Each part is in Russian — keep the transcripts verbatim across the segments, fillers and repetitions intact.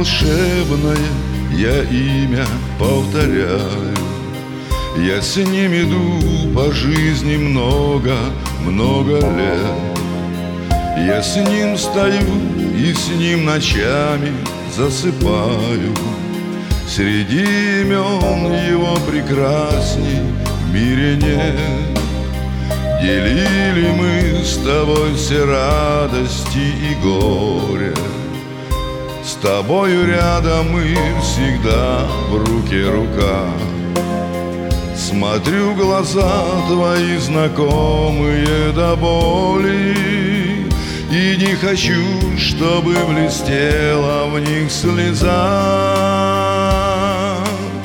волшебное, я имя повторяю. Я с ним иду по жизни много, много лет. Я с ним стою и с ним ночами засыпаю. Среди имен его прекрасней в мире нет. Делили мы с тобой все радости и горе. С тобою рядом мы всегда в руке рука. Смотрю в глаза твои знакомые до боли, и не хочу, чтобы блестела в них слеза.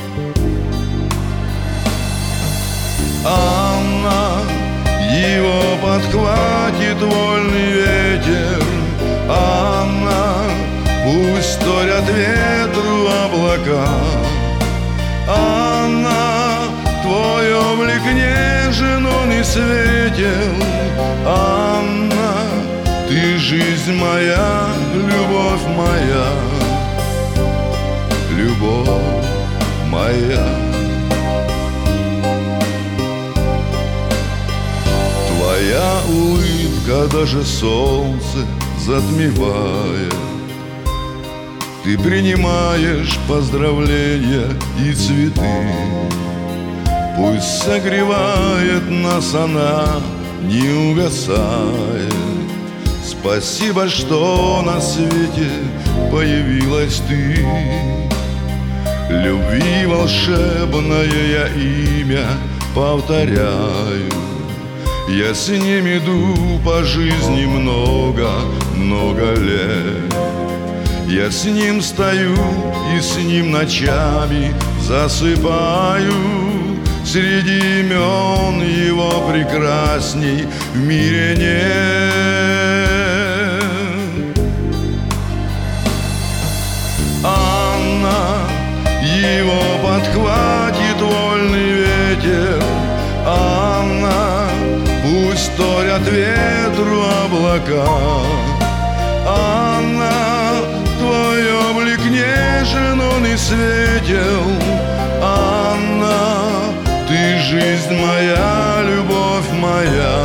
Она, его подхватит вольный ветер. Она, пусть вторят ветру облака. Она, твой облик нежен, он и светел. Анна, ты жизнь моя, любовь моя, любовь моя. Твоя улыбка даже солнце затмевает. Ты принимаешь поздравления и цветы. Пусть согревает нас она, не угасает. Спасибо, что на свете появилась ты. Любви волшебное я имя повторяю. Я с ним иду по жизни много, много лет. Я с ним стою и с ним ночами засыпаю. Среди имен его прекрасней в мире нет. Она, его подхватит вольный ветер. Она, пусть вторят ветру облака. Она, твой облик нежен, он и светел. Анна, ты жизнь моя, любовь моя.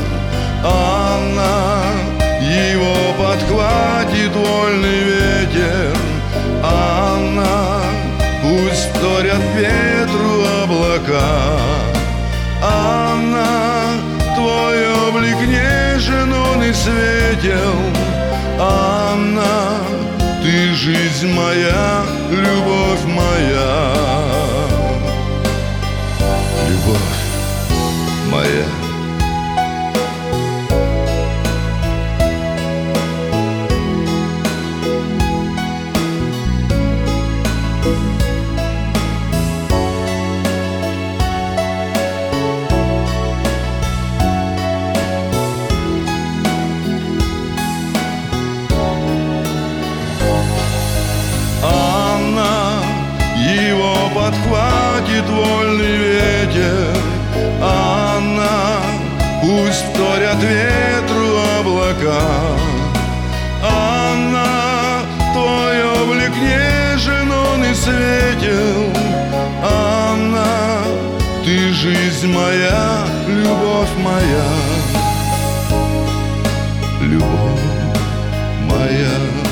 Анна, его подхватит вольный ветер. Анна, пусть вторят ветру облака. Анна, твой облик нежен, он и светел. Анна, ты жизнь моя, любовь моя, любовь моя. Подхватит вольный ветер. Анна, пусть вторят ветру облака. Анна, твой облик нежен, он и светел. Анна, ты жизнь моя, любовь моя, любовь моя.